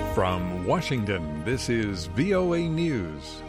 From Washington, this is VOA News.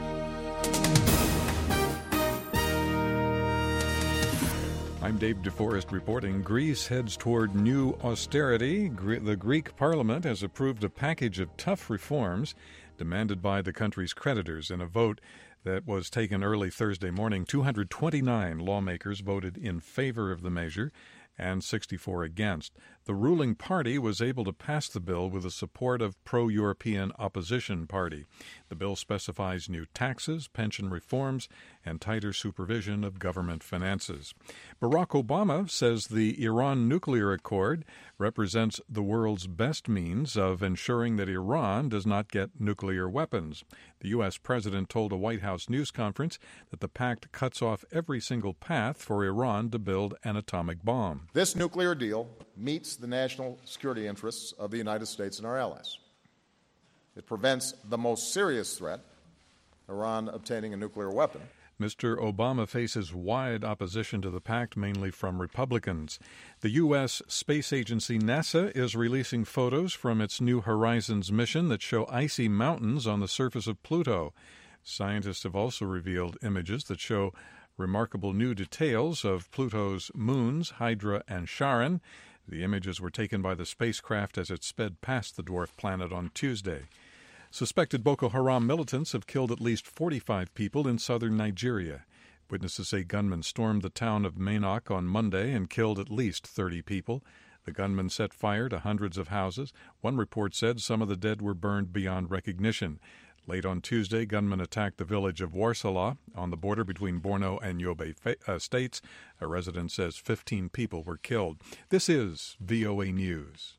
I'm Dave DeForest reporting. Greece heads toward new austerity. The Greek parliament has approved a package of tough reforms demanded by the country's creditors in a vote that was taken early Thursday morning. 229 lawmakers voted in favor of the measure and 64 against. The ruling party was able to pass the bill with the support of pro-European opposition party. The bill specifies new taxes, pension reforms, and tighter supervision of government finances. Barack Obama says the Iran nuclear accord represents the world's best means of ensuring that Iran does not get nuclear weapons. The U.S. president told a White House news conference that the pact cuts off every single path for Iran to build an atomic bomb. This nuclear deal meets the national security interests of the United States and our allies. It prevents the most serious threat, Iran obtaining a nuclear weapon. Mr. Obama faces wide opposition to the pact, mainly from Republicans. The U.S. space agency NASA is releasing photos from its New Horizons mission that show icy mountains on the surface of Pluto. Scientists have also revealed images that show remarkable new details of Pluto's moons, Hydra and Charon. The images were taken by the spacecraft as it sped past the dwarf planet on Tuesday. Suspected Boko Haram militants have killed at least 45 people in southern Nigeria. Witnesses say gunmen stormed the town of Mainok on Monday and killed at least 30 people. The gunmen set fire to hundreds of houses. One report said some of the dead were burned beyond recognition. Late on Tuesday, gunmen attacked the village of Warsala on the border between Borno and Yobe states. A resident says 15 people were killed. This is VOA News.